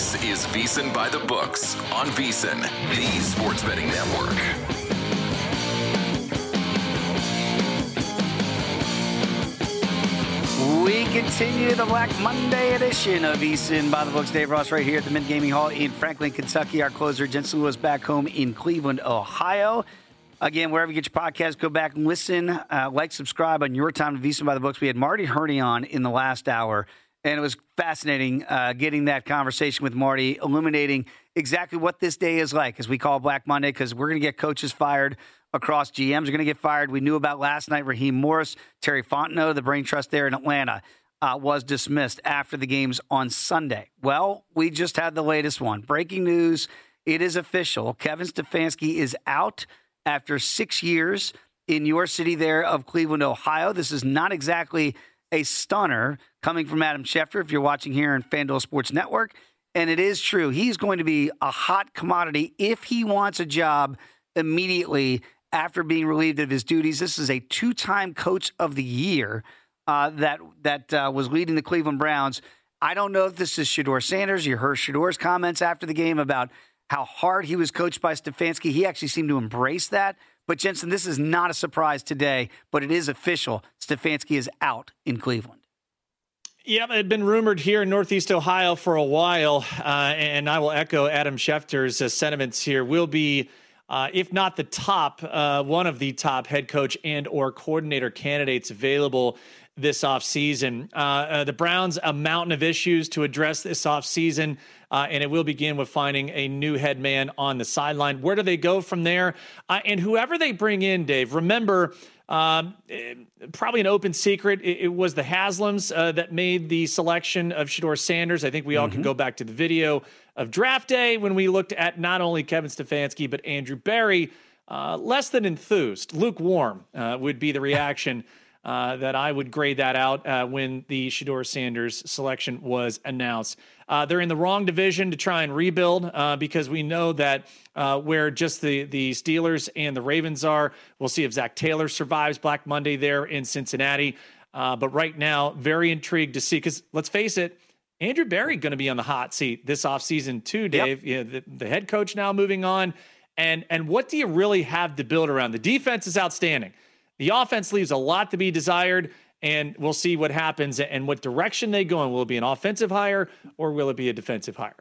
This is VSiN by the Books on VSiN, the sports betting network. We continue the Black Monday edition of VSiN by the Books. Dave Ross right here at the Mint Gaming Hall in Franklin, Kentucky. Our closer, Jensen Lewis, back home in Cleveland, Ohio. Again, wherever you get your podcast, go back and listen. Like, subscribe on your time to VSiN by the Books. We had Marty Hurney on in the last hour, and it was fascinating getting that conversation with Marty, illuminating exactly what this day is like, as we call Black Monday, because we're going to get coaches fired across. GMs are going to get fired. We knew about last night, Raheem Morris, Terry Fontenot, the brain trust there in Atlanta, was dismissed after the games on Sunday. Well, we just had the latest one. Breaking news, it is official. Kevin Stefanski is out after 6 years in your city there of Cleveland, Ohio. This is not exactly a stunner coming from Adam Schefter, if you're watching here on FanDuel Sports Network. And it is true. He's going to be a hot commodity if he wants a job immediately after being relieved of his duties. This is a two-time Coach of the Year that was leading the Cleveland Browns. I don't know if this is Shedeur Sanders. You heard Shedor's comments after the game about how hard he was coached by Stefanski. He actually seemed to embrace that. But, Jensen, this is not a surprise today, but it is official. Stefanski is out in Cleveland. Yeah, it had been rumored here in Northeast Ohio for a while, and I will echo Adam Schefter's sentiments here. Will be, if not the top, one of the top head coach and or coordinator candidates available this offseason. The Browns, a mountain of issues to address this offseason, and it will begin with finding a new head man on the sideline. Where do they go from there? And whoever they bring in, Dave, remember, probably an open secret, it was the Haslams that made the selection of Shedeur Sanders. I think we all can go back to the video of draft day when we looked at not only Kevin Stefanski, but Andrew Berry. Less than enthused, lukewarm would be the reaction. That I would grade that out when the Shedeur Sanders selection was announced. They're in the wrong division to try and rebuild because we know that where just the Steelers and the Ravens are, we'll see if Zach Taylor survives Black Monday there in Cincinnati. But right now, very intrigued to see, because let's face it, Andrew Berry going to be on the hot seat this offseason too, Dave. Yep. Yeah, the head coach now moving on. And what do you really have to build around? The defense is outstanding. The offense leaves a lot to be desired, and we'll see what happens and what direction they go in. Will it be an offensive hire or will it be a defensive hire?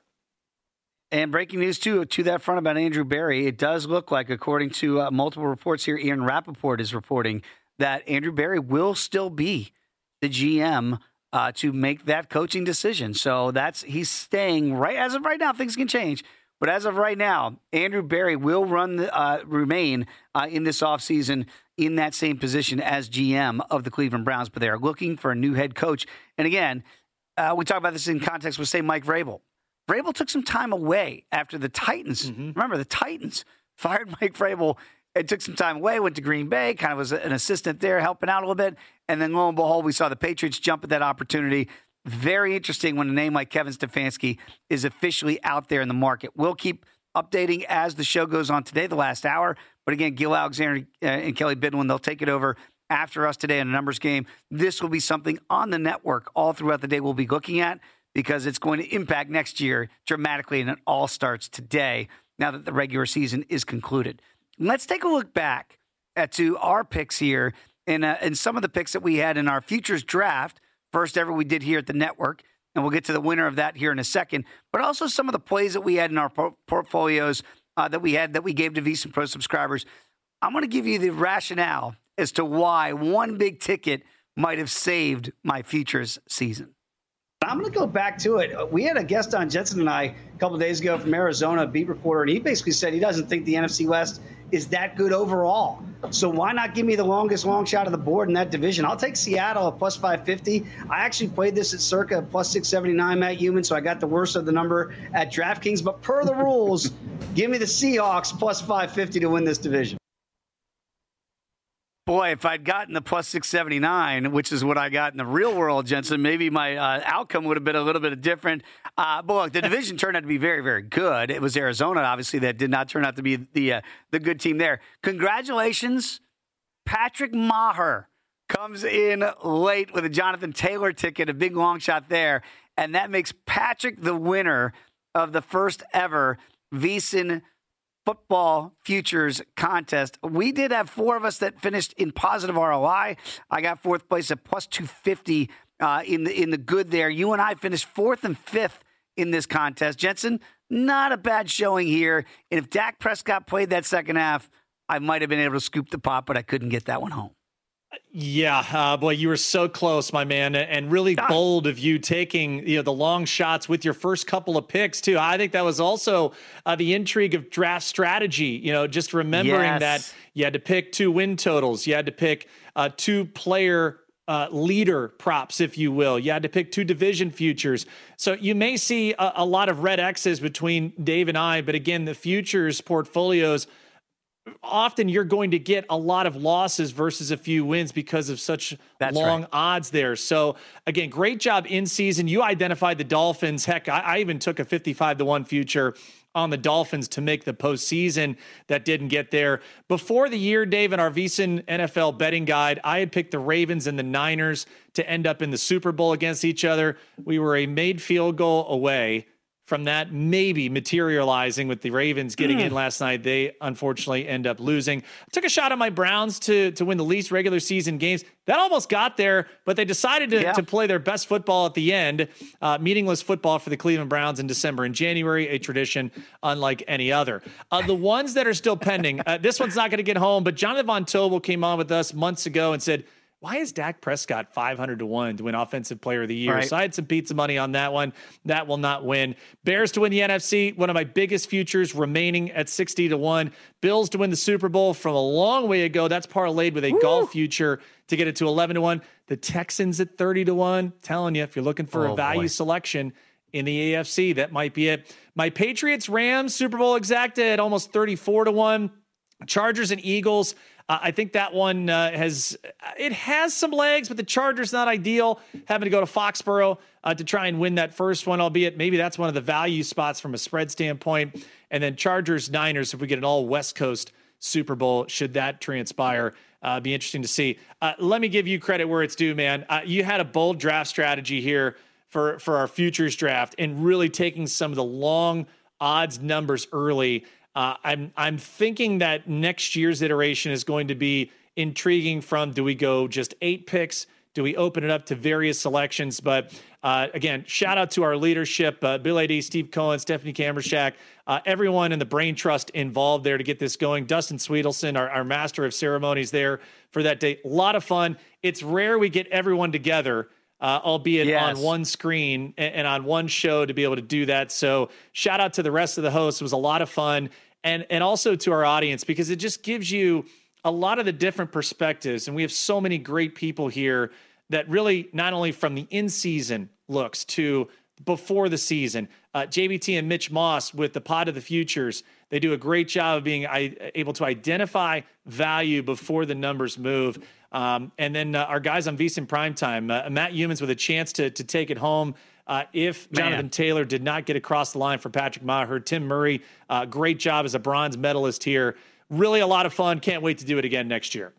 And breaking news, too, to that front about Andrew Berry, it does look like, according to multiple reports here, Ian Rappaport is reporting that Andrew Berry will still be the GM to make that coaching decision. So he's staying right as of right now. Things can change. But as of right now, Andrew Berry will remain in this offseason in that same position as GM of the Cleveland Browns. But they are looking for a new head coach. And again, we talk about this in context with, say, Mike Vrabel. Vrabel took some time away after the Titans. Remember, the Titans fired Mike Vrabel and took some time away, went to Green Bay, kind of was an assistant there, helping out a little bit. And then lo and behold, we saw the Patriots jump at that opportunity. Very interesting when a name like Kevin Stefanski is officially out there in the market. We'll keep updating as the show goes on today, the last hour. But again, Gil Alexander and Kelly Bidwin, they'll take it over after us today in a numbers game. This will be something on the network all throughout the day we'll be looking at, because it's going to impact next year dramatically, and it all starts today now that the regular season is concluded. Let's take a look back to our picks here and some of the picks that we had in our futures draft. First ever we did here at the network, and we'll get to the winner of that here in a second, but also some of the plays that we had in our portfolios that we gave to VSiN Pro subscribers. I'm going to give you the rationale as to why one big ticket might have saved my futures season. I'm going to go back to it. We had a guest on, Jensen and I, a couple of days ago from Arizona, a beat reporter, and he basically said he doesn't think the NFC West is that good overall. So why not give me the longest long shot of the board in that division? I'll take Seattle at plus 550. I actually played this at circa plus 679, Matt Human, so I got the worst of the number at DraftKings. But per the rules, give me the Seahawks plus 550 to win this division. Boy, if I'd gotten the plus 679, which is what I got in the real world, Jensen, maybe my outcome would have been a little bit different. But look, the division turned out to be very, very good. It was Arizona, obviously, that did not turn out to be the good team there. Congratulations, Patrick Maher comes in late with a Jonathan Taylor ticket, a big long shot there, and that makes Patrick the winner of the first ever VSiN football futures contest. We did have 4 of us that finished in positive ROI. I got 4th place at plus 250 in the good there. You and I finished 4th and 5th in this contest. Jensen, not a bad showing here. And if Dak Prescott played that second half, I might have been able to scoop the pot, but I couldn't get that one home. Yeah, boy, you were so close, my man, and really bold of you taking the long shots with your first couple of picks too. I think that was also the intrigue of draft strategy. Just remembering that you had to pick 2 win totals, you had to pick 2 player leader props, if you will. You had to pick 2 division futures. So you may see a lot of red X's between Dave and I, but again, the futures portfolios, often you're going to get a lot of losses versus a few wins because of such long odds there. So again, great job in season. You identified the Dolphins. Heck, I even took a 55-1 future on the Dolphins to make the postseason. That didn't get there. Before the year, Dave, in our VSiN NFL betting guide, I had picked the Ravens and the Niners to end up in the Super Bowl against each other. We were a made field goal away from that maybe materializing with the Ravens getting in last night. They unfortunately end up losing. I took a shot at my Browns to win the least regular season games. That almost got there, but they decided to play their best football at the end. Meaningless football for the Cleveland Browns in December and January, a tradition unlike any other. The ones that are still pending, this one's not going to get home, but Jonathan Von Tobel came on with us months ago and said, why is Dak Prescott 500-1 to win Offensive Player of the Year? Right. So I had some pizza money on that one. That will not win. Bears to win the NFC, one of my biggest futures remaining at 60-1. Bills to win the Super Bowl from a long way ago. That's parlayed with a golf future to get it to 11-1. The Texans at 30-1. Telling you, if you're looking for a value selection in the AFC, that might be it. My Patriots Rams Super Bowl exacta at almost 34-1. Chargers and Eagles. I think that one has some legs, but the Chargers not ideal. Having to go to Foxborough to try and win that first one, albeit maybe that's one of the value spots from a spread standpoint. And then Chargers Niners, if we get an all West Coast Super Bowl, should that transpire, be interesting to see. Let me give you credit where it's due, man. You had a bold draft strategy here for our futures draft and really taking some of the long odds numbers early. I'm thinking that next year's iteration is going to be intriguing from, do we go just 8 picks? Do we open it up to various selections? But again, shout out to our leadership, Bill A.D., Steve Cohen, Stephanie Kamershak, everyone in the Brain Trust involved there to get this going. Dustin Sweetelson, our master of ceremonies there for that day. A lot of fun. It's rare we get everyone together, albeit on one screen and on one show to be able to do that. So shout out to the rest of the hosts. It was a lot of fun. And also to our audience, because it just gives you a lot of the different perspectives. And we have so many great people here that really not only from the in-season looks to before the season. JBT and Mitch Moss with the Pod of the Futures, they do a great job of being able to identify value before the numbers move. And then our guys on VSiN Primetime, Matt Humans with a chance to take it home. If Jonathan Taylor did not get across the line for Patrick Maher, Tim Murray, great job as a bronze medalist here. Really a lot of fun. Can't wait to do it again next year.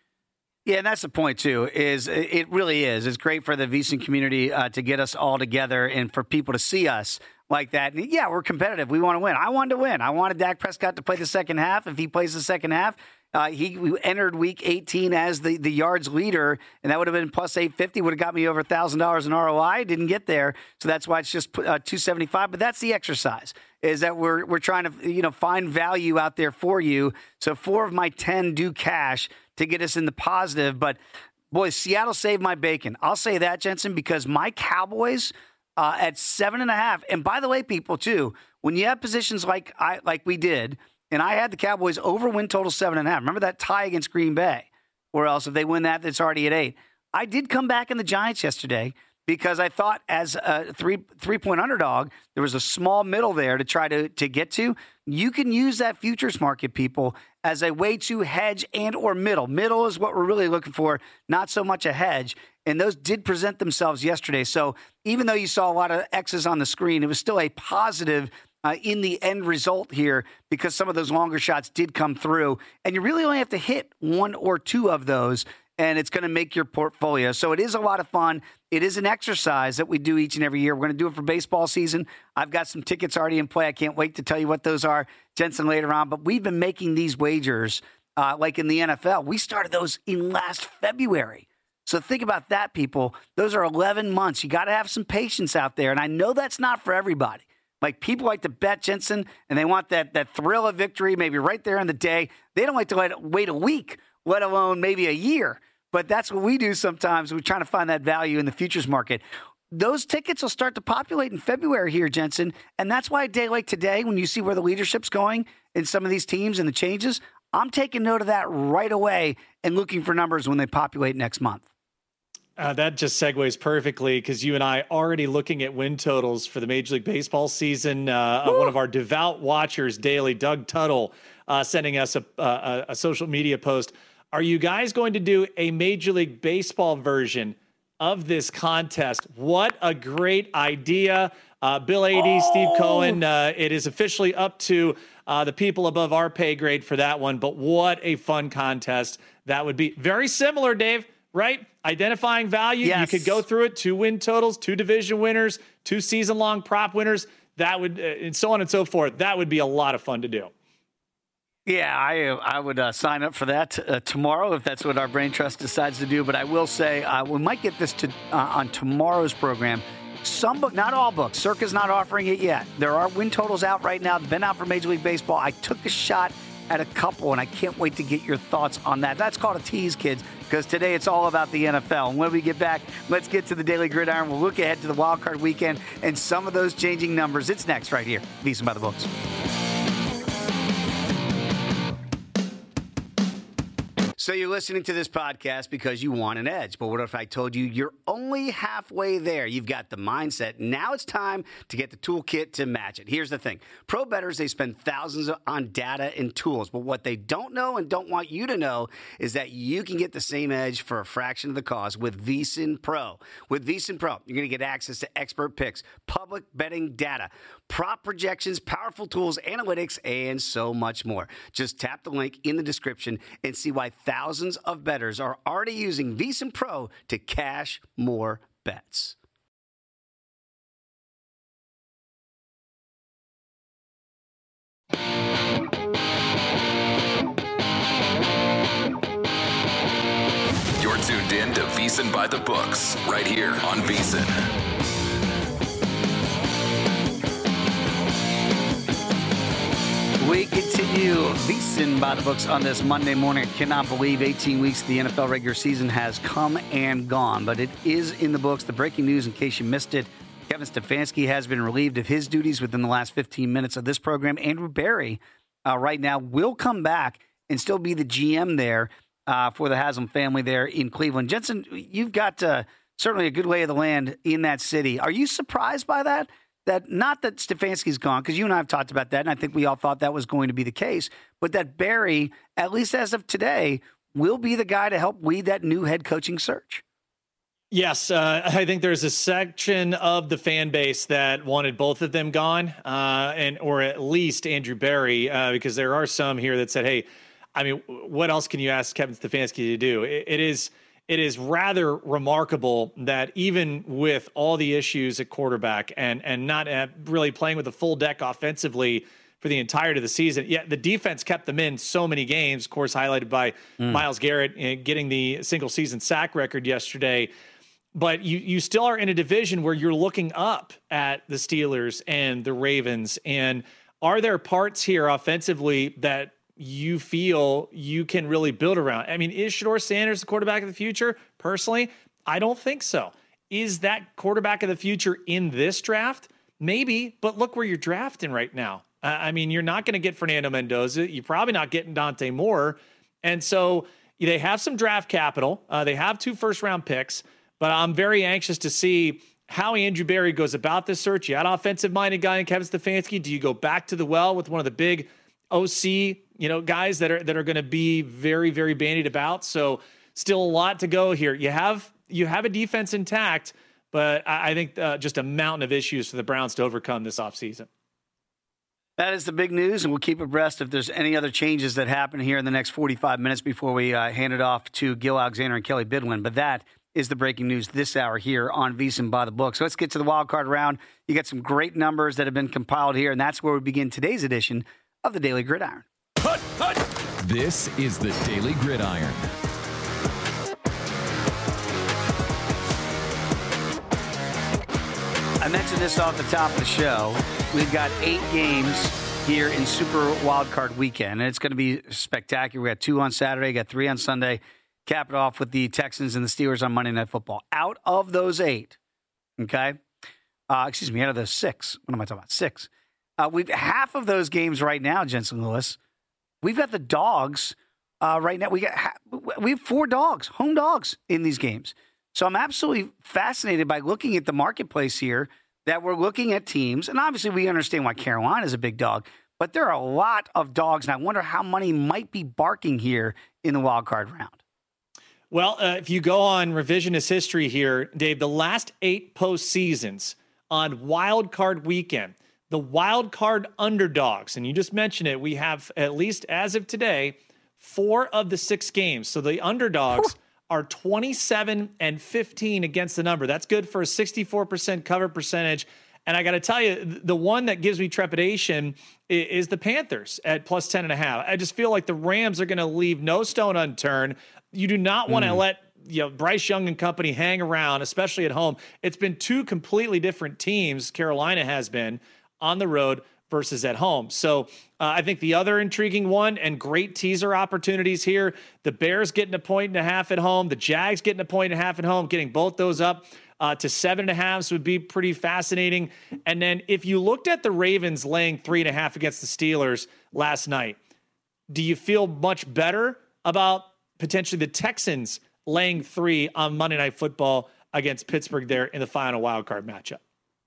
Yeah, and that's the point, too, is it really is. It's great for the VSiN community to get us all together and for people to see us like that. And yeah, we're competitive. We want to win. I wanted to win. I wanted Dak Prescott to play the second half. If he plays the second half, he entered week 18 as the yards leader, and that would have been plus 850, would have got me over $1,000 in ROI. Didn't get there, so that's why it's just 275. But that's the exercise, is that we're trying to find value out there for you. So 4 of my 10 do cash to get us in the positive. But boy, Seattle saved my bacon. I'll say that, Jensen, because my Cowboys at 7.5. And by the way, people too, when you have positions like we did. And I had the Cowboys over win total 7.5. Remember that tie against Green Bay? Or else if they win that, it's already at 8. I did come back in the Giants yesterday because I thought as a 3-point underdog, there was a small middle there to try to get to. You can use that futures market, people, as a way to hedge and or middle. Middle is what we're really looking for, not so much a hedge. And those did present themselves yesterday. So even though you saw a lot of X's on the screen, it was still a positive in the end result here, because some of those longer shots did come through, and you really only have to hit 1 or 2 of those, and it's going to make your portfolio. So it is a lot of fun. It is an exercise that we do each and every year. We're going to do it for baseball season. I've got some tickets already in play. I can't wait to tell you what those are, Jensen, later on. But we've been making these wagers like in the NFL. We started those in last February. So think about that, people. Those are 11 months. You got to have some patience out there. And I know that's not for everybody. Like, people like to bet, Jensen, and they want that thrill of victory maybe right there in the day. They don't like to wait a week, let alone maybe a year. But that's what we do sometimes. We're trying to find that value in the futures market. Those tickets will start to populate in February here, Jensen. And that's why a day like today, when you see where the leadership's going in some of these teams and the changes, I'm taking note of that right away and looking for numbers when they populate next month. That just segues perfectly, because you and I already looking at win totals for the Major League Baseball season. One of our devout watchers daily, Doug Tuttle, sending us a social media post. Are you guys going to do a Major League Baseball version of this contest? What a great idea. Bill Adie, Steve Cohen, it is officially up to the people above our pay grade for that one. But what a fun contest that would be. Very similar, Dave, right? Identifying value. Yes. You could go through it, 2 win totals, 2 division winners, 2 season-long prop winners. That would, and so on and so forth. That would be a lot of fun to do. Yeah, I would sign up for that tomorrow if that's what our brain trust decides to do. But I will say we might get this to on tomorrow's program. Some book, not all books. Circa's not offering it yet. There are win totals out right now. They've been out for Major League Baseball. I took a shot at a couple, and I can't wait to get your thoughts on that. That's called a tease, kids, because today it's all about the NFL. And when we get back, let's get to the Daily Gridiron. We'll look ahead to the Wild Card weekend and some of those changing numbers. It's next right here, VSiN by the Books. So you're listening to this podcast because you want an edge. But what if I told you you're only halfway there? You've got the mindset. Now it's time to get the toolkit to match it. Here's the thing. Pro bettors, they spend thousands on data and tools. But what they don't know and don't want you to know is that you can get the same edge for a fraction of the cost with VSiN Pro. With VSiN Pro, you're going to get access to expert picks, public betting data, prop projections, powerful tools, analytics, and so much more. Just tap the link in the description and see why thousands of bettors are already using VSiN Pro to cash more bets. You're tuned in to VSiN by the Books, right here on VSiN. We continue VSiN by the Books on this Monday morning. I cannot believe 18 weeks of the NFL regular season has come and gone, but it is in the books. The breaking news, in case you missed it, Kevin Stefanski has been relieved of his duties within the last 15 minutes of this program. Andrew Berry right now will come back and still be the GM there for the Haslam family there in Cleveland. Jensen, you've got certainly a good lay of the land in that city. Are you surprised by that? That not that Stefanski's gone, because you and I have talked about that, and I think we all thought that was going to be the case, but that Berry, at least as of today, will be the guy to help lead that new head coaching search. Yes, I think there's a section of the fan base that wanted both of them gone, or at least Andrew Berry, because there are some here that said, hey, I mean, what else can you ask Kevin Stefanski to do? It is rather remarkable that even with all the issues at quarterback and not really playing with the full deck offensively for the entirety of the season, yet the defense kept them in so many games, of course, highlighted by Myles Garrett getting the single season sack record yesterday. But you still are in a division where you're looking up at the Steelers and the Ravens. And are there parts here offensively that you feel you can really build around? I mean, is Shedeur Sanders the quarterback of the future? Personally, I don't think so. Is that quarterback of the future in this draft? Maybe, but look where you're drafting right now. I mean, you're not going to get Fernando Mendoza. You're probably not getting Dante Moore. And so they have some draft capital. They have 2 first-round picks, but I'm very anxious to see how Andrew Berry goes about this search. You had an offensive-minded guy in Kevin Stefanski. Do you go back to the well with one of the big OC, guys that are going to be very, very bandied about? So still a lot to go here. You have a defense intact, but I think just a mountain of issues for the Browns to overcome this offseason. That is the big news, and we'll keep abreast if there's any other changes that happen here in the next 45 minutes before we hand it off to Gil Alexander and Kelly Bidlin. But that is the breaking news this hour here on VSiN by the Book. So let's get to the wild card round. You got some great numbers that have been compiled here, and that's where we begin today's edition of the Daily Gridiron. This is the Daily Gridiron. I mentioned this off the top of the show. We've got 8 games here in Super Wildcard Weekend, and it's going to be spectacular. We got 2 on Saturday, got 3 on Sunday. Cap it off with the Texans and the Steelers on Monday Night Football. Out of those 8, okay? Out of those 6. What am I talking about? 6. We've half of those games right now, Jensen Lewis. We've got the dogs right now. We have 4 dogs, home dogs in these games. So I'm absolutely fascinated by looking at the marketplace here, that we're looking at teams, and obviously we understand why Carolina is a big dog, but there are a lot of dogs, and I wonder how many might be barking here in the wild card round. Well, if you go on revisionist history here, Dave, the last 8 postseasons on wild card weekend, the wild card underdogs, and you just mentioned it, we have, at least as of today, 4 of the 6 games. So the underdogs are 27-15 against the number. That's good for a 64% cover percentage. And I got to tell you, the one that gives me trepidation is the Panthers at plus 10.5. I just feel like the Rams are going to leave no stone unturned. You do not want to let Bryce Young and company hang around, especially at home. It's been 2 completely different teams, Carolina has been, on the road versus at home. So I think the other intriguing one, and great teaser opportunities here, the Bears getting a 1.5 at home, the Jags getting a 1.5 at home, getting both those up to 7.5 would be pretty fascinating. And then if you looked at the Ravens laying 3.5 against the Steelers last night, do you feel much better about potentially the Texans laying 3 on Monday Night Football against Pittsburgh there in the final wildcard matchup?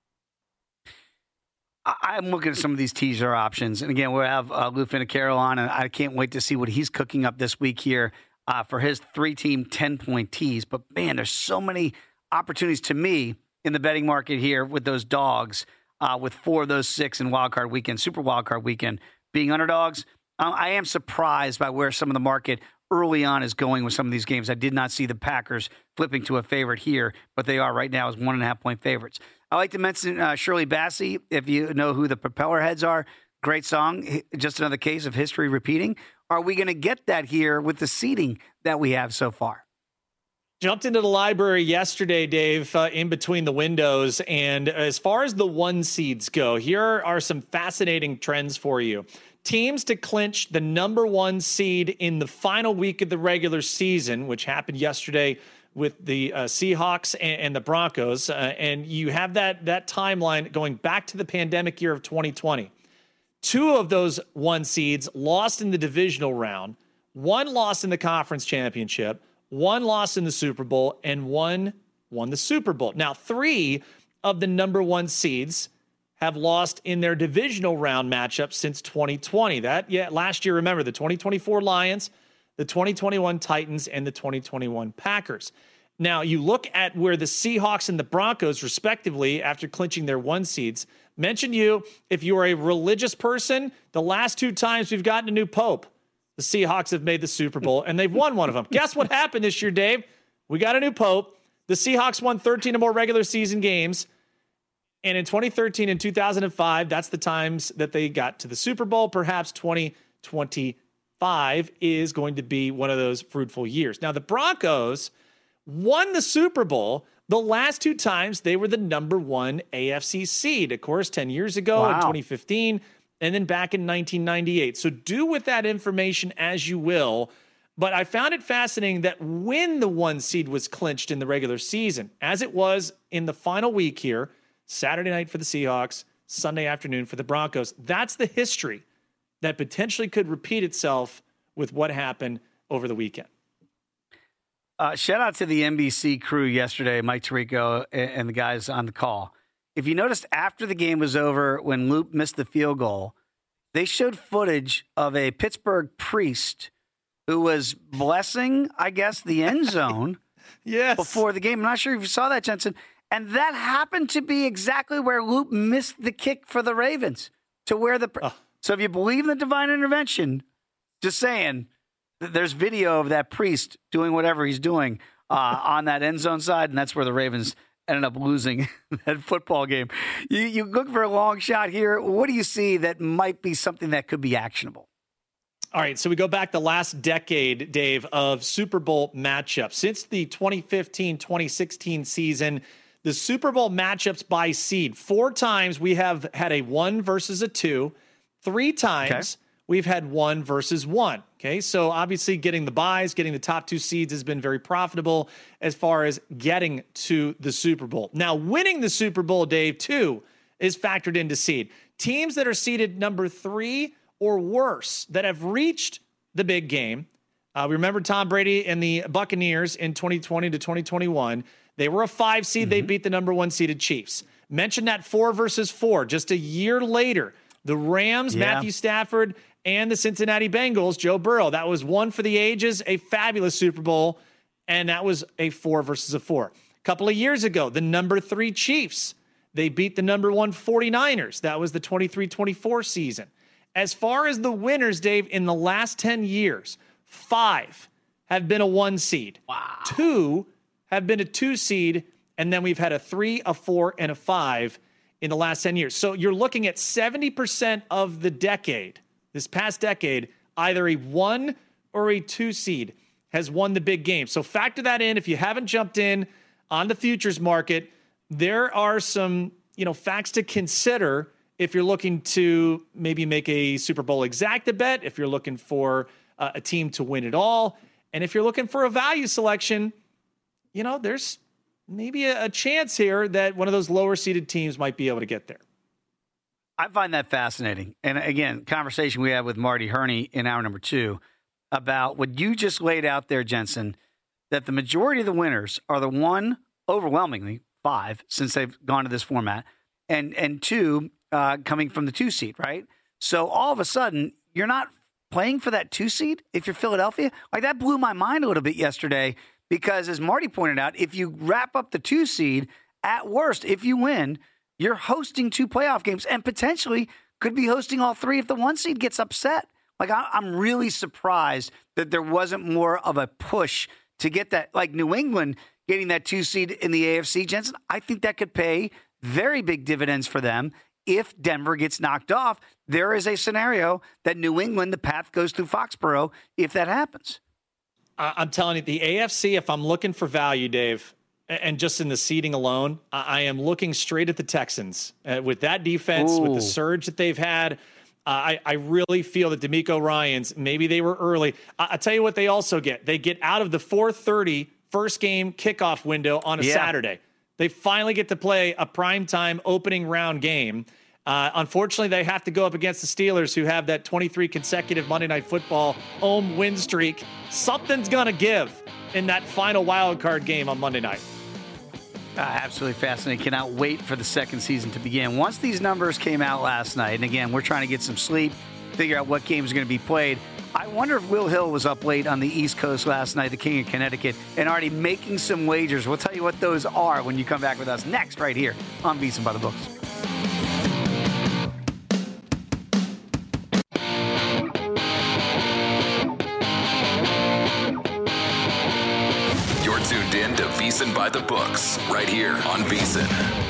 I'm looking at some of these teaser options. And again, we'll have Lou Finocchiaro on, and I can't wait to see what he's cooking up this week here for his 3-team 10-point tease. But, man, there's so many opportunities to me in the betting market here with those dogs, with 4 of those 6 in Wildcard Weekend, Super Wildcard Weekend, being underdogs. I am surprised by where some of the market early on is going with some of these games. I did not see the Packers flipping to a favorite here, but they are right now as 1.5-point favorites. I like to mention Shirley Bassey, if you know who the Propeller Heads are. Great song. Just another case of history repeating. Are we going to get that here with the seating that we have so far? Jumped into the library yesterday, Dave, in between the windows. And as far as the 1 seeds go, here are some fascinating trends for you. Teams to clinch the number 1 seed in the final week of the regular season, which happened yesterday with the Seahawks and the Broncos. And you have that timeline going back to the pandemic year of 2020. 2 of those 1 seeds lost in the divisional round, 1 lost in the conference championship, 1 lost in the Super Bowl, and 1 won the Super Bowl. Now, 3 of the number 1 seeds have lost in their divisional round matchup since 2020. Last year, remember, the 2024 Lions, the 2021 Titans, and the 2021 Packers. Now, you look at where the Seahawks and the Broncos, respectively, after clinching their 1 seeds, mention you, if you are a religious person, the last 2 times we've gotten a new pope, the Seahawks have made the Super Bowl, and they've won one of them. Guess what happened this year, Dave? We got a new pope. The Seahawks won 13 or more regular season games. And in 2013 and 2005, that's the times that they got to the Super Bowl. Perhaps 2025 is going to be one of those fruitful years. Now, the Broncos won the Super Bowl the last 2 times they were the number 1 AFC seed. Of course, 10 years ago in 2015, and then back in 1998. So do with that information as you will. But I found it fascinating that when the 1 seed was clinched in the regular season, as it was in the final week here, Saturday night for the Seahawks, Sunday afternoon for the Broncos. That's the history that potentially could repeat itself with what happened over the weekend. Shout out to the NBC crew yesterday, Mike Tirico and the guys on the call. If you noticed after the game was over, when Loop missed the field goal, they showed footage of a Pittsburgh priest who was blessing, I guess, the end zone before the game. I'm not sure if you saw that, Jensen. And that happened to be exactly where Loop missed the kick for the Ravens. to where so if you believe in the divine intervention, just saying, there's video of that priest doing whatever he's doing on that end zone side, and that's where the Ravens ended up losing that football game. You look for a long shot here. What do you see that might be something that could be actionable? All right, so we go back the last decade, Dave, of Super Bowl matchups. Since the 2015-2016 season, the Super Bowl matchups by seed, 4 times we have had a 1 versus a 2. 3 times we've had 1 versus 1. Okay, so obviously getting the buys, getting the top 2 seeds has been very profitable as far as getting to the Super Bowl. Now, winning the Super Bowl, Dave, too, is factored into seed. Teams that are seeded number 3 or worse that have reached the big game. We remember Tom Brady and the Buccaneers in 2020 to 2021. They were a 5 seed. They beat the number 1 seeded Chiefs. Mention that 4 versus 4. Just a year later, the Rams, Matthew Stafford, and the Cincinnati Bengals, Joe Burrow. That was one for the ages, a fabulous Super Bowl, and that was a 4 versus a 4. A couple of years ago, the number 3 Chiefs, they beat the number 1 49ers. That was the 23-24 season. As far as the winners, Dave, in the last 10 years, 5 have been a 1 seed. Wow. 2 have been a 2 seed, and then we've had a 3, a 4, and a 5 in the last 10 years. So you're looking at 70% of the decade, this past decade, either a 1 or a 2 seed has won the big game. So factor that in. If you haven't jumped in on the futures market, there are some, facts to consider if you're looking to maybe make a Super Bowl exacta bet, if you're looking for a team to win it all, and if you're looking for a value selection, there's maybe a chance here that one of those lower seeded teams might be able to get there. I find that fascinating. And again, conversation we had with Marty Herney in hour number 2 about what you just laid out there, Jensen, that the majority of the winners are the 1, overwhelmingly 5, since they've gone to this format, and 2 coming from the 2 seed, right? So all of a sudden, you're not playing for that 2 seed if you're Philadelphia. Like, that blew my mind a little bit yesterday because, as Marty pointed out, if you wrap up the 2 seed, at worst, if you win, you're hosting 2 playoff games and potentially could be hosting all 3 if the 1 seed gets upset. Like, I'm really surprised that there wasn't more of a push to get that. Like, New England getting that 2 seed in the AFC, Jensen, I think that could pay very big dividends for them. If Denver gets knocked off, there is a scenario that New England, the path goes through Foxborough if that happens. I'm telling you, the AFC, if I'm looking for value, Dave, and just in the seeding alone, I am looking straight at the Texans. With that defense, with the surge that they've had, I really feel that DeMeco Ryans, maybe they were early. I'll tell you what they also get. They get out of the 4:30 first game kickoff window on a Saturday. They finally get to play a primetime opening round game. Unfortunately, they have to go up against the Steelers, who have that 23 consecutive Monday Night Football home win streak. Something's going to give in that final wild card game on Monday night. Absolutely fascinating. Cannot wait for the second season to begin. Once these numbers came out last night, and again, we're trying to get some sleep, figure out what games are going to be played. I wonder if Will Hill was up late on the East Coast last night, the King of Connecticut, and already making some wagers. We'll tell you what those are when you come back with us next right here on VSiN by the Books. You're tuned in to VSiN by the Books right here on VSiN.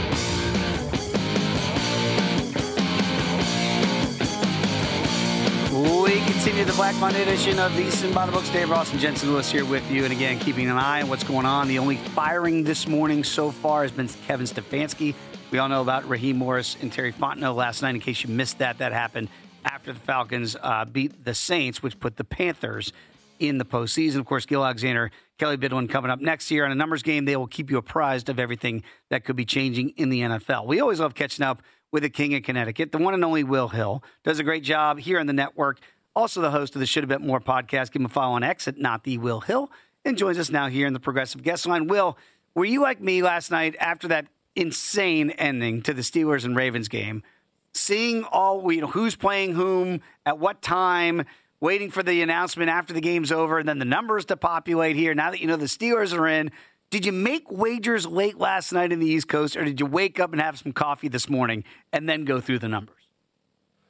We continue the Black Monday edition of VSiN by the Books. Dave Ross and Jensen Lewis here with you. And again, keeping an eye on what's going on. The only firing this morning so far has been Kevin Stefanski. We all know about Raheem Morris and Terry Fontenot last night. In case you missed that, that happened after the Falcons beat the Saints, which put the Panthers in the postseason. Of course, Gil Alexander, Kelly Bidlin coming up next year on a numbers game. They will keep you apprised of everything that could be changing in the NFL. We always love catching up with the King of Connecticut, the one and only Will Hill. Does a great job here on the network. Also the host of the Should Have Bet More podcast. Give him a follow on X at Not The Will Hill. And joins us now here in the Progressive Guest Line. Will, were you like me last night after that insane ending to the Steelers and Ravens game, seeing all, who's playing whom, at what time, waiting for the announcement after the game's over, and then the numbers to populate here, now that you know the Steelers are in? Did you make wagers late last night in the East Coast, or did you wake up and have some coffee this morning and then go through the numbers?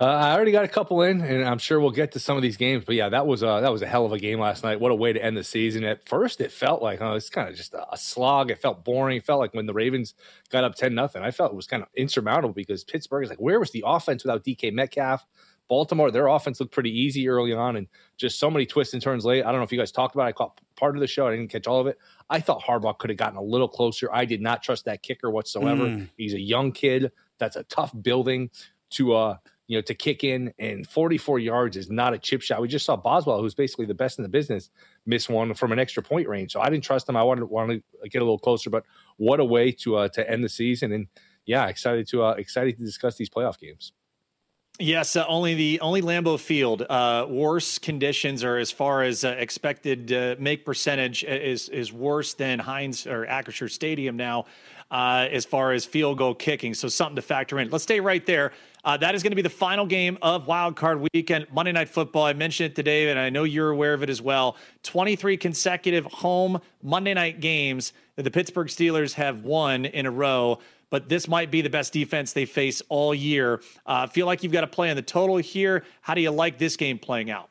I already got a couple in, and I'm sure we'll get to some of these games. But yeah, that was a hell of a game last night. What a way to end the season. At first, it felt like it's kind of just a slog. It felt boring. It felt like when the Ravens got up 10-0, I felt it was kind of insurmountable because Pittsburgh is like, where was the offense without DK Metcalf? Baltimore, their offense looked pretty easy early on, and just so many twists and turns late. I don't know if you guys talked about it. I caught part of the show. I didn't catch all of it. I thought Harbaugh could have gotten a little closer. I did not trust that kicker whatsoever. He's a young kid. That's a tough building to kick in, and 44 yards is not a chip shot. We just saw Boswell, who's basically the best in the business, miss one from an extra point range. So I didn't trust him. I wanted to get a little closer, but what a way to end the season. And yeah, excited to discuss these playoff games. Yes, only Lambeau Field. Worse conditions, or as far as expected make percentage, is worse than Heinz or Acrisure Stadium now, as far as field goal kicking. So something to factor in. Let's stay right there. That is going to be the final game of Wild Card Weekend, Monday Night Football. I mentioned it today, and I know you're aware of it as well. 23 consecutive home Monday night games that the Pittsburgh Steelers have won in a row. But this might be the best defense they face all year. Feel like you've got to play on the total here. How do you like this game playing out?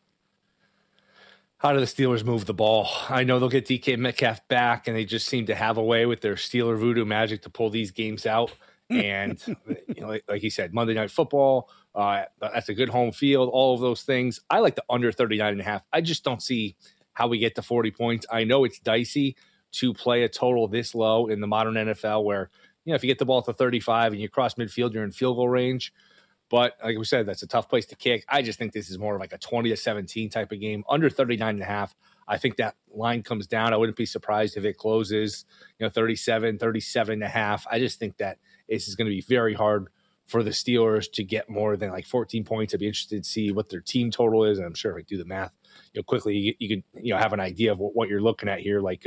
How do the Steelers move the ball? I know they'll get DK Metcalf back, and they just seem to have a way with their Steeler voodoo magic to pull these games out. And like you said, Monday Night Football, that's a good home field, all of those things. I like the under 39.5. I just don't see how we get to 40 points. I know it's dicey to play a total this low in the modern NFL where, if you get the ball to 35 and you cross midfield, you're in field goal range. But like we said, that's a tough place to kick. I just think this is more of like a 20-17 type of game. Under 39.5, I think that line comes down. I wouldn't be surprised if it closes, 37, 37.5. I just think that this is going to be very hard for the Steelers to get more than like 14 points. I'd be interested to see what their team total is. And I'm sure if I do the math, quickly, you can have an idea of what you're looking at here. Like,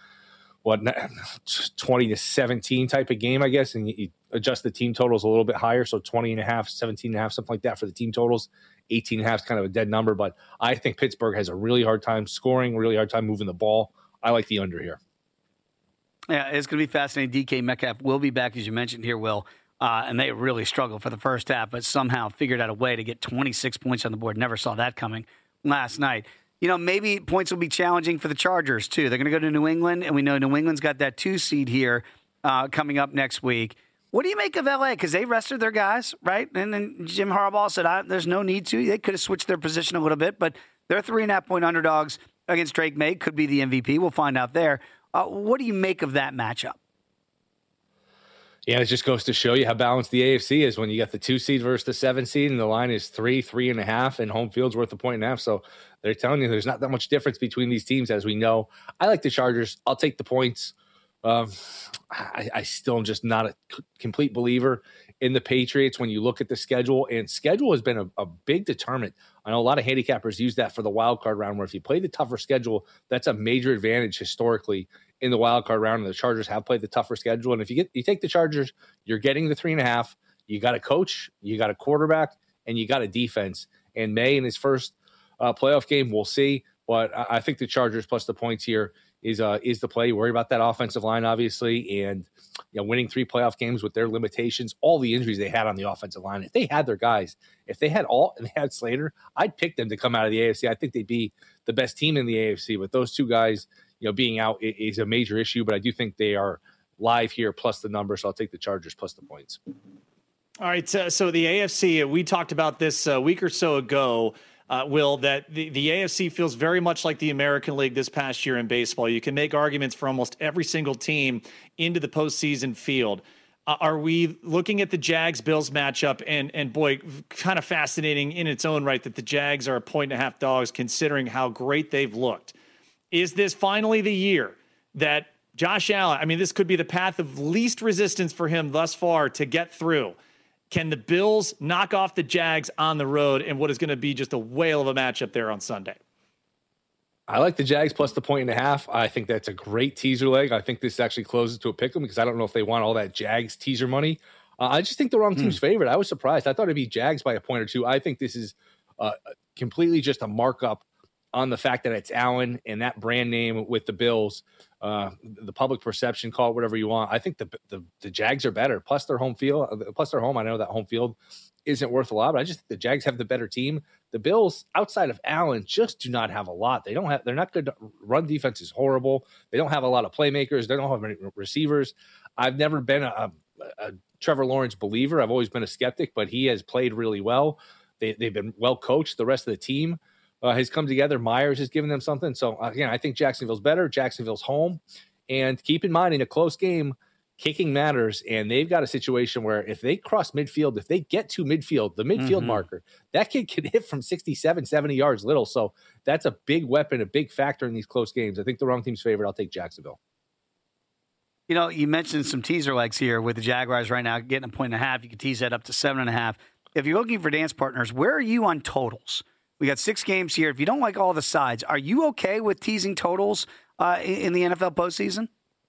20-17 type of game, I guess, and you adjust the team totals a little bit higher, so 20.5, 17.5, something like that for the team totals. 18.5 is kind of a dead number, but I think Pittsburgh has a really hard time scoring, really hard time moving the ball. I like the under here. Yeah, it's going to be fascinating. DK Metcalf will be back, as you mentioned here, Will, and they really struggled for the first half, but somehow figured out a way to get 26 points on the board. Never saw that coming last night. Maybe points will be challenging for the Chargers, too. They're going to go to New England, and we know New England's got that 2 seed here coming up next week. What do you make of L.A.? Because they rested their guys, right? And then Jim Harbaugh said, there's no need to. They could have switched their position a little bit, but they're 3.5-point underdogs against Drake May. Could be the MVP. We'll find out there. What do you make of that matchup? Yeah, it just goes to show you how balanced the AFC is when you got the 2 seed versus the 7 seed, and the line is 3.5, and home field's worth 1.5. So they're telling you there's not that much difference between these teams, as we know. I like the Chargers. I'll take the points. I still am just not a complete believer in the Patriots when you look at the schedule, and schedule has been a big determinant. I know a lot of handicappers use that for the wild card round, where if you play the tougher schedule, that's a major advantage historically in the wild card round, and the Chargers have played the tougher schedule. And if you take the Chargers, you're getting the 3.5. You got a coach, you got a quarterback, and you got a defense. And May in his first playoff game, we'll see. But I think the Chargers plus the points here is the play. You worry about that offensive line, obviously, and winning 3 playoff games with their limitations, all the injuries they had on the offensive line. If they had their guys, if they had and they had Slater, I'd pick them to come out of the AFC. I think they'd be the best team in the AFC. But those 2 guys, being out is a major issue. But I do think they are live here plus the number, so I'll take the Chargers plus the points. All right, so the AFC, we talked about this a week or so ago, Will, that the AFC feels very much like the American League this past year in baseball. You can make arguments for almost every single team into the postseason field. Are we looking at the Jags-Bills matchup, and boy, kind of fascinating in its own right that the Jags are 1.5 dogs considering how great they've looked. Is this finally the year that Josh Allen, this could be the path of least resistance for him thus far to get through? Can the Bills knock off the Jags on the road in what is going to be just a whale of a matchup there on Sunday? I like the Jags plus the 1.5. I think that's a great teaser leg. I think this actually closes to a pick 'em because I don't know if they want all that Jags teaser money. I just think the wrong team's favorite. I was surprised. I thought it'd be Jags by a point or 2. I think this is completely just a markup on the fact that it's Allen and that brand name with the Bills, the public perception, call it whatever you want. I think the Jags are better. Plus their home field, plus their home. I know that home field isn't worth a lot, but I just think the Jags have the better team. The Bills, outside of Allen, just do not have a lot. They're not good. Run defense is horrible. They don't have a lot of playmakers. They don't have many receivers. I've never been a Trevor Lawrence believer. I've always been a skeptic, but he has played really well. They've been well coached. The rest of the team has come together. Myers has given them something. So, again, I think Jacksonville's better. Jacksonville's home. And keep in mind, in a close game, kicking matters. And they've got a situation where if they cross midfield, if they get to midfield, the midfield marker, that kid can hit from 67, 70 yards little. So that's a big weapon, a big factor in these close games. I think the wrong team's favorite. I'll take Jacksonville. You know, you mentioned some teaser legs here with the Jaguars right now getting 1.5. You can tease that up to 7.5. If you're looking for dance partners, where are you on totals? We got 6 games here. If you don't like all the sides, are you okay with teasing totals in the NFL postseason?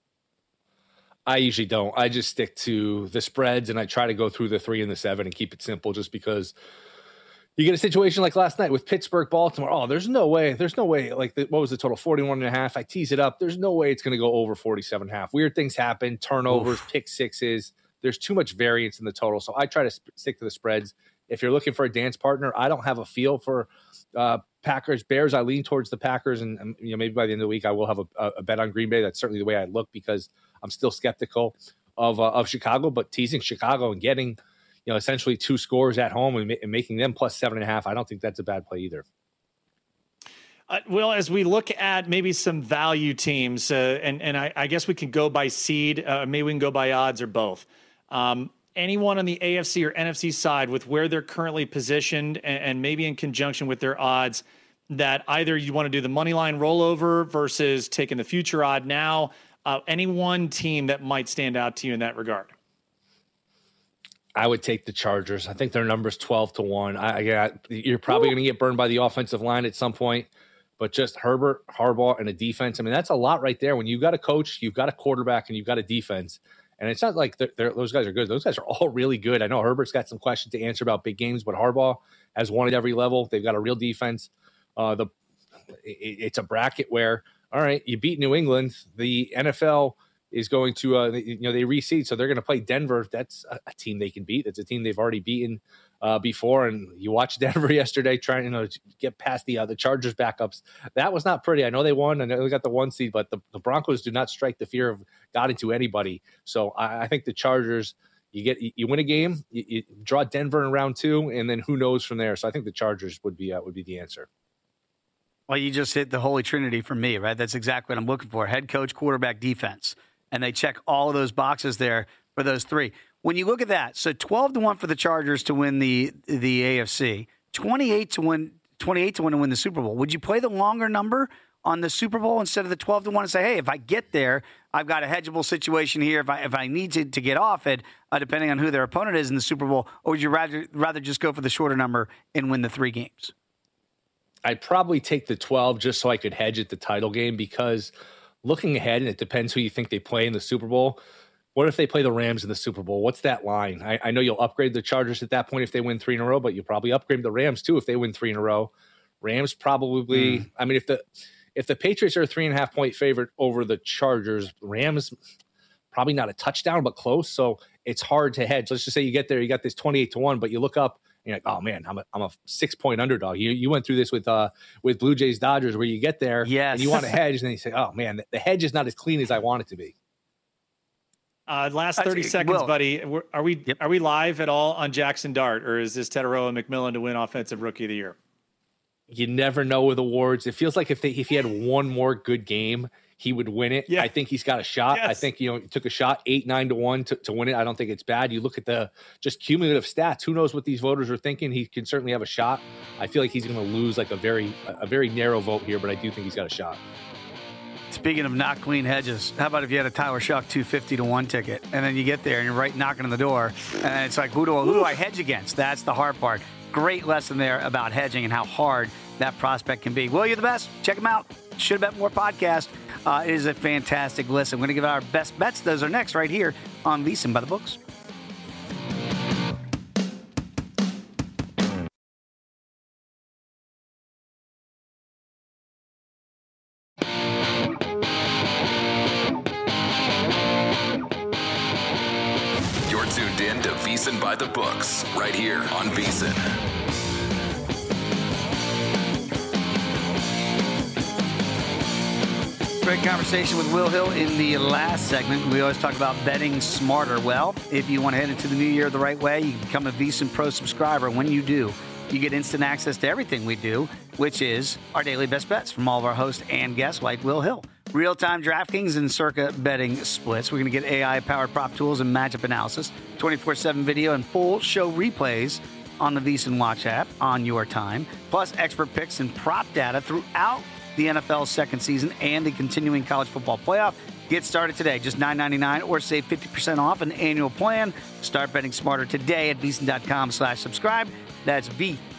I usually don't. I just stick to the spreads, and I try to go through the 3 and the 7 and keep it simple just because you get a situation like last night with Pittsburgh, Baltimore. Oh, there's no way. Like, what was the total? 41.5. I tease it up. There's no way it's going to go over 47.5. Weird things happen, turnovers, pick sixes. There's too much variance in the total. So I try to stick to the spreads. If you're looking for a dance partner, I don't have a feel for Packers, Bears. I lean towards the Packers, and maybe by the end of the week I will have a bet on Green Bay. That's certainly the way I look because I'm still skeptical of Chicago. But teasing Chicago and getting essentially 2 scores at home and making them plus 7.5, I don't think that's a bad play either. Well, as we look at maybe some value teams, and I guess we can go by seed, maybe we can go by odds or both. Anyone on the AFC or NFC side with where they're currently positioned and maybe in conjunction with their odds that either you want to do the money line rollover versus taking the future odd now, any one team that might stand out to you in that regard? I would take the Chargers. I think their number's 12-1. You're probably going to get burned by the offensive line at some point, but just Herbert, Harbaugh, and a defense. I mean, that's a lot right there. When you've got a coach, you've got a quarterback, and you've got a defense. And it's not like those guys are good. Those guys are all really good. I know Herbert's got some questions to answer about big games, but Harbaugh has won at every level. They've got a real defense. It's a bracket where, all right, you beat New England. The NFL is going to, they reseed, so they're going to play Denver. That's a team they can beat. That's a team they've already beaten before. And you watched Denver yesterday trying to get past the Chargers backups. That was not pretty. I know they won. I know they got the 1 seed, but the Broncos do not strike the fear of God into anybody. So I think the Chargers, you win a game, you draw Denver in round 2, and then who knows from there. So I think the Chargers would be the answer. Well, you just hit the holy trinity for me, right? That's exactly what I'm looking for. Head coach, quarterback, defense. And they check all of those boxes there for those 3. When you look at that, so 12-1 for the Chargers to win the AFC, 28 to win to win the Super Bowl. Would you play the longer number on the Super Bowl instead of the 12-1 and say, hey, if I get there, I've got a hedgeable situation here. If I need to get off it, depending on who their opponent is in the Super Bowl, or would you rather just go for the shorter number and win the 3 games? I'd probably take the 12 just so I could hedge at the title game because looking ahead, and it depends who you think they play in the Super Bowl. What if they play the Rams in the Super Bowl? What's that line? I know you'll upgrade the Chargers at that point if they win 3 in a row, but you'll probably upgrade the Rams too if they win 3 in a row. Rams probably. I mean, if the Patriots are a 3.5 point favorite over the Chargers, Rams probably not a touchdown, but close. So it's hard to hedge. Let's just say you get there, you got this 28-1, but you look up. And you're like, oh man, I'm a 6-point underdog. You went through this with Blue Jays Dodgers, where you get there and you want to hedge, and then you say, oh man, the hedge is not as clean as I want it to be. Last 30 seconds, buddy. Are we live at all on Jackson Dart, or is this Tetaroa McMillan to win Offensive Rookie of the Year? You never know with awards. It feels like if he had one more good game, he would win it. Yeah. I think he's got a shot. Yes. I think, he took a shot 8-9-1 to win it. I don't think it's bad. You look at the just cumulative stats. Who knows what these voters are thinking? He can certainly have a shot. I feel like he's going to lose like a very narrow vote here, but I do think he's got a shot. Speaking of not clean hedges, how about if you had a Tyler Shuck 250-1 ticket, and then you get there and you're right knocking on the door, and it's like, who do I hedge against? That's the hard part. Great lesson there about hedging and how hard that prospect can be. Well, you're the best. Check them out. Should have Bet More podcast. It is a fantastic list. I'm going to give out our best bets. Those are next right here on VSiN by the Books. VEASAN by the Books, right here on VEASAN. Great conversation with Will Hill in the last segment. We always talk about betting smarter. Well, if you want to head into the new year the right way, you can become a VEASAN Pro subscriber. When you do, you get instant access to everything we do, which is our daily best bets from all of our hosts and guests like Will Hill. Real-time DraftKings and Circa betting splits. We're going to get AI-powered prop tools and matchup analysis, 24/7 video and full show replays on the VEASAN Watch app on your time, plus expert picks and prop data throughout the NFL's second season and the continuing college football playoff. Get started today, just $9.99, or save 50% off an annual plan. Start betting smarter today at VEASAN.com/subscribe. That's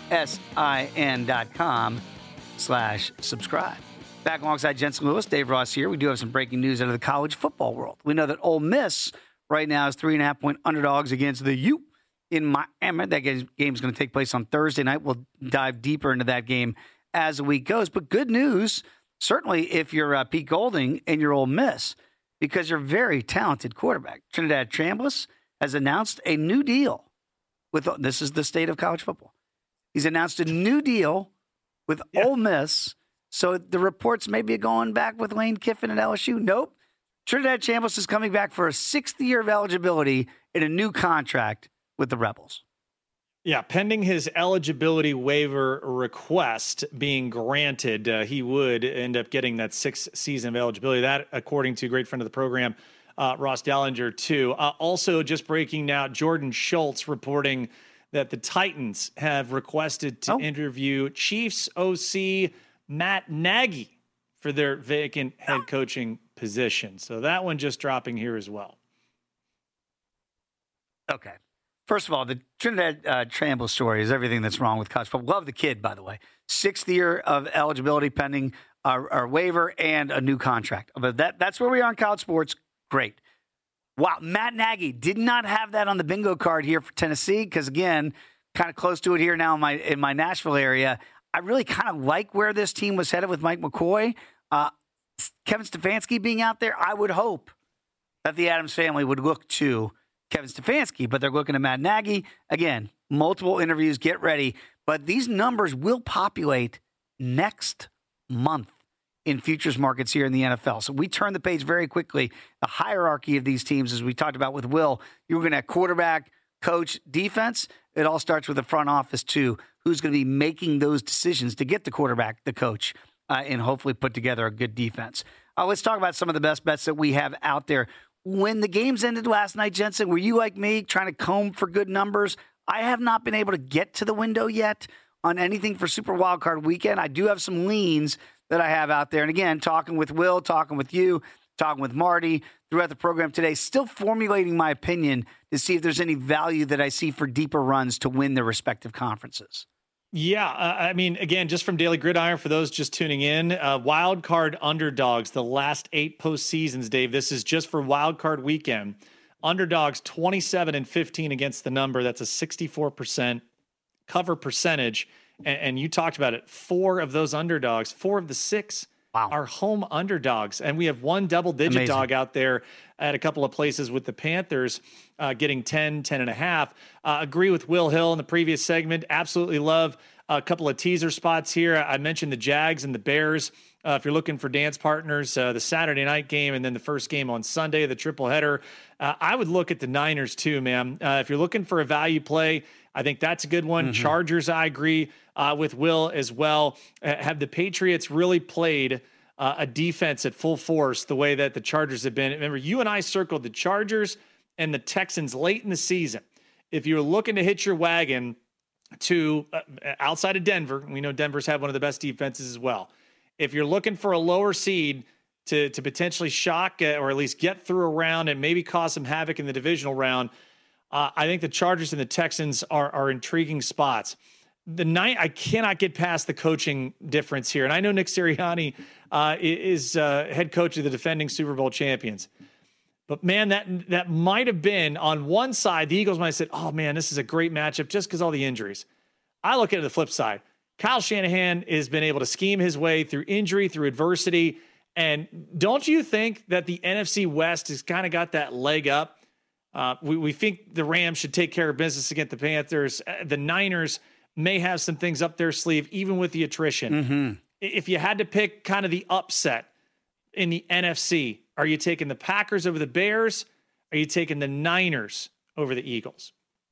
VSIN.com/subscribe. Back alongside Jensen Lewis, Dave Ross here. We do have some breaking news out of the college football world. We know that Ole Miss right now is 3.5-point underdogs against the U in Miami. That game is going to take place on Thursday night. We'll dive deeper into that game as the week goes. But good news, certainly if you're Pete Golding and you're Ole Miss, because you're a very talented quarterback. Trinidad Chambliss has announced a new deal with, this is the state of college football. He's announced a new deal with Ole Miss. So the reports may be going back with Lane Kiffin at LSU. Nope. Trinidad Chambliss is coming back for a 6th year of eligibility in a new contract with the Rebels. Yeah, pending his eligibility waiver request being granted, he would end up getting that 6th season of eligibility. That, according to a great friend of the program, Ross Dallinger, too. Also, just breaking now, Jordan Schultz reporting that the Titans have requested to interview Chiefs OC Matt Nagy for their vacant head coaching position. So that one just dropping here as well. Okay. First of all, the Trinidad Chambliss story is everything that's wrong with college football. Love the kid, by the way. 6th year of eligibility pending our waiver and a new contract. But that's where we are in college sports. Great. Wow, Matt Nagy did not have that on the bingo card here for Tennessee because, again, kind of close to it here now in my Nashville area. I really kind of like where this team was headed with Mike McCoy. Kevin Stefanski being out there, I would hope that the Adams family would look to Kevin Stefanski, but they're looking at Matt Nagy. Again, multiple interviews, get ready. But these numbers will populate next month in futures markets here in the NFL. So we turn the page very quickly. The hierarchy of these teams, as we talked about with Will, you're going to have quarterback, coach, defense. It all starts with the front office, too. Who's going to be making those decisions to get the quarterback, the coach, and hopefully put together a good defense. Let's talk about some of the best bets that we have out there. When the games ended last night, Jensen, were you like me trying to comb for good numbers? I have not been able to get to the window yet on anything for Super Wildcard Weekend. I do have some leans that I have out there. And again, talking with Will, talking with you, talking with Marty throughout the program today, still formulating my opinion to see if there's any value that I see for deeper runs to win their respective conferences. Yeah, I mean, again, just from Daily Gridiron, for those just tuning in, wild card underdogs, the last 8 postseasons, Dave, this is just for wild card weekend. Underdogs 27-15 against the number. That's a 64% cover percentage. And you talked about it. 4 of those underdogs, 4 of the 6 are home underdogs. And we have one double-digit dog out there at a couple of places with the Panthers getting 10.5. Agree with Will Hill in the previous segment. Absolutely love a couple of teaser spots here. I mentioned the Jags and the Bears. If you're looking for dance partners, the Saturday night game and then the first game on Sunday, the triple header. I would look at the Niners too, man. If you're looking for a value play, I think that's a good one. Mm-hmm. Chargers, I agree with Will as well. Have the Patriots really played a defense at full force the way that the Chargers have been? Remember, you and I circled the Chargers and the Texans late in the season. If you're looking to hitch your wagon to outside of Denver, we know Denver's had one of the best defenses as well. If you're looking for a lower seed to potentially shock or at least get through a round and maybe cause some havoc in the divisional round, I think the Chargers and the Texans are intriguing spots. I cannot get past the coaching difference here. And I know Nick Sirianni is head coach of the defending Super Bowl champions. But, man, that might have been on one side. The Eagles might have said, oh, man, this is a great matchup just because all the injuries. I look at it the flip side. Kyle Shanahan has been able to scheme his way through injury, through adversity. And don't you think that the NFC West has kind of got that leg up? We think the Rams should take care of business against the Panthers. The Niners may have some things up their sleeve, even with the attrition. Mm-hmm. If you had to pick kind of the upset in the NFC, are you taking the Packers over the Bears? Are you taking the Niners over the Eagles?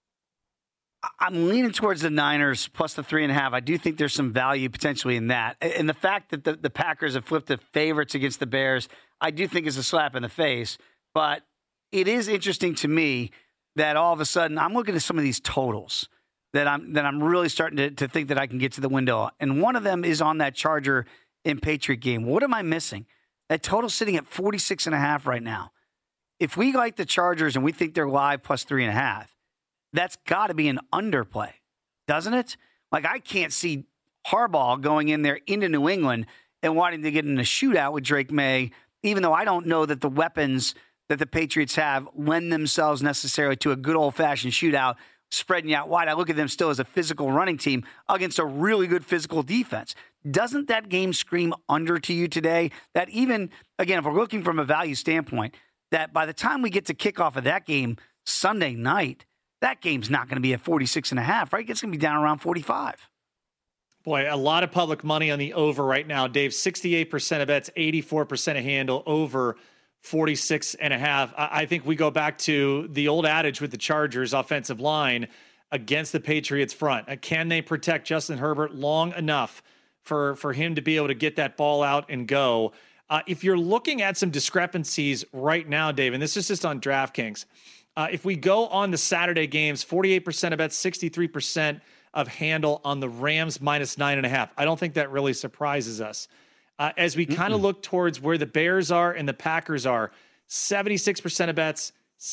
I'm leaning towards the Niners plus the 3.5. I do think there's some value potentially in that. And the fact that the Packers have flipped the favorites against the Bears, I do think is a slap in the face. But it is interesting to me that all of a sudden I'm looking at some of these totals that I'm really starting to think that I can get to the window. And one of them is on that Charger and Patriot game. What am I missing? That total's sitting at 46.5 right now. If we like the Chargers and we think they're live plus 3.5, that's got to be an underplay, doesn't it? Like, I can't see Harbaugh going in there into New England and wanting to get in a shootout with Drake May, even though I don't know that the weapons that the Patriots have lend themselves necessarily to a good old-fashioned shootout, spreading out wide. I look at them still as a physical running team against a really good physical defense. Doesn't that game scream under to you today? That even, again, if we're looking from a value standpoint, that by the time we get to kickoff of that game Sunday night, that game's not going to be at 46.5, right? It's going to be down around 45. Boy, a lot of public money on the over right now, Dave. 68% of bets, 84% of handle, over 46.5. I think we go back to the old adage with the Chargers offensive line against the Patriots front. Can they protect Justin Herbert long enough for him to be able to get that ball out and go? If you're looking at some discrepancies right now, Dave, and this is just on DraftKings, if we go on the Saturday games, 48% of bets, 63% of handle on the Rams minus 9.5. I don't think that really surprises us. As we kind of look towards where the Bears are and the Packers are, 76% of bets,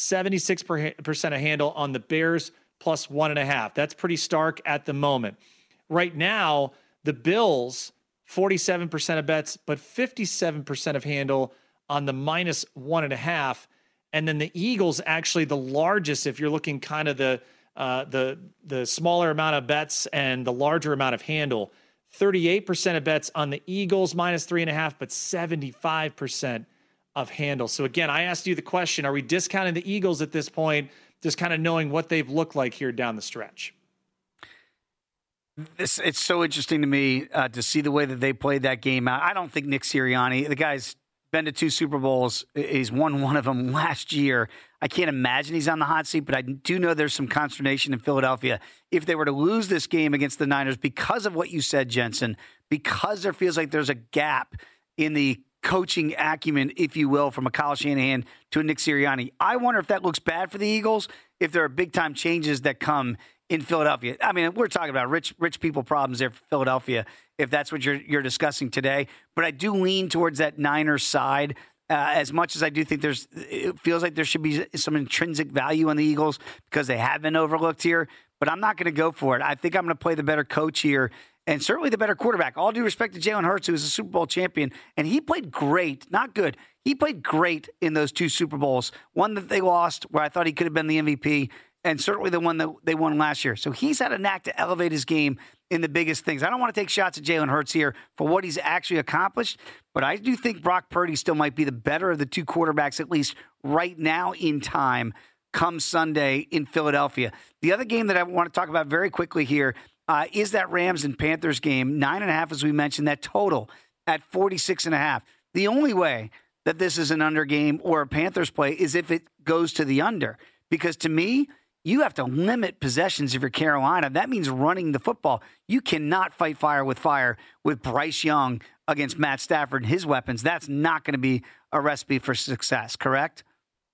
76% of handle on the Bears plus 1.5. That's pretty stark at the moment. Right now, the Bills, 47% of bets, but 57% of handle on the minus 1.5. And then the Eagles, actually the largest, if you're looking kind of the smaller amount of bets and the larger amount of handle, 38% of bets on the Eagles minus 3.5, but 75% of handle. So again, I asked you the question, are we discounting the Eagles at this point, just kind of knowing what they've looked like here down the stretch? It's so interesting to me to see the way that they played that game out. I don't think Nick Sirianni, the guy's been to 2 Super Bowls. He's won one of them last year. I can't imagine he's on the hot seat, but I do know there's some consternation in Philadelphia. If they were to lose this game against the Niners because of what you said, Jensen, because there feels like there's a gap in the coaching acumen, if you will, from a Kyle Shanahan to a Nick Sirianni, I wonder if that looks bad for the Eagles, if there are big-time changes that come in Philadelphia. I mean, we're talking about rich people problems there for Philadelphia, if that's what you're discussing today. But I do lean towards that Niners side as much as I do think it feels like there should be some intrinsic value on the Eagles because they have been overlooked here. But I'm not going to go for it. I think I'm going to play the better coach here and certainly the better quarterback. All due respect to Jalen Hurts, who was a Super Bowl champion, and he played great, not good. He played great in those 2 Super Bowls. One that they lost where I thought he could have been the MVP, and certainly the one that they won last year. So he's had a knack to elevate his game in the biggest things. I don't want to take shots at Jalen Hurts here for what he's actually accomplished, but I do think Brock Purdy still might be the better of the 2 quarterbacks, at least right now in time, come Sunday in Philadelphia. The other game that I want to talk about very quickly here is that Rams and Panthers game, 9.5, as we mentioned, that total at 46.5. The only way that this is an under game or a Panthers play is if it goes to the under, because to me, you have to limit possessions if you're Carolina. That means running the football. You cannot fight fire with Bryce Young against Matt Stafford and his weapons. That's not going to be a recipe for success, correct?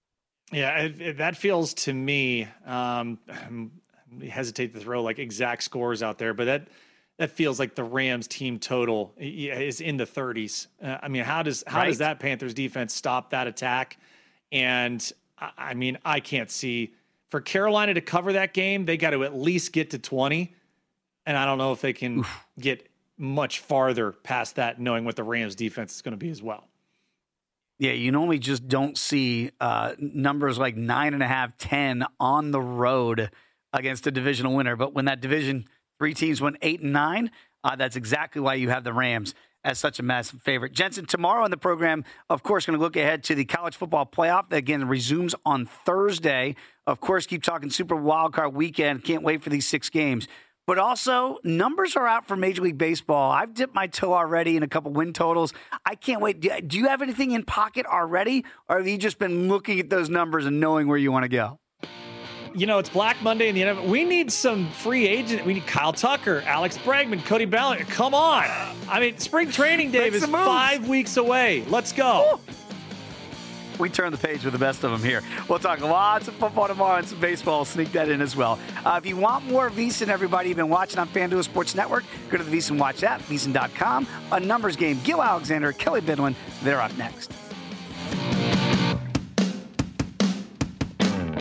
Yeah, that feels to me, I hesitate to throw like exact scores out there, but that feels like the Rams team total is in the 30s. I mean, how does that Panthers defense stop that attack? And I mean, I can't see. For Carolina to cover that game, they got to at least get to 20. And I don't know if they can get much farther past that, knowing what the Rams defense is going to be as well. Yeah, you normally just don't see numbers like 9.5, 10 on the road against a divisional winner. But when that division, 3 teams went 8 and 9, that's exactly why you have the Rams as such a massive favorite. Jensen, tomorrow on the program, of course, going to look ahead to the college football playoff that, again, resumes on Thursday. Of course, keep talking Super Wildcard Weekend. Can't wait for these 6 games. But also, numbers are out for Major League Baseball. I've dipped my toe already in a couple win totals. I can't wait. Do you have anything in pocket already, or have you just been looking at those numbers and knowing where you want to go? You know, it's Black Monday in the NFL. We need some free agent. We need Kyle Tucker, Alex Bregman, Cody Bellinger. Come on. I mean, spring training, Dave, is 5 weeks away. Let's go. Woo. We turn the page with the best of them here. We'll talk lots of football tomorrow and some baseball. Sneak that in as well. If you want more VSiN, everybody you've been watching on FanDuel Sports Network, go to the VSiN Watch app, VSiN.com. A numbers game. Gil Alexander, Kelly Bidlin, they're up next.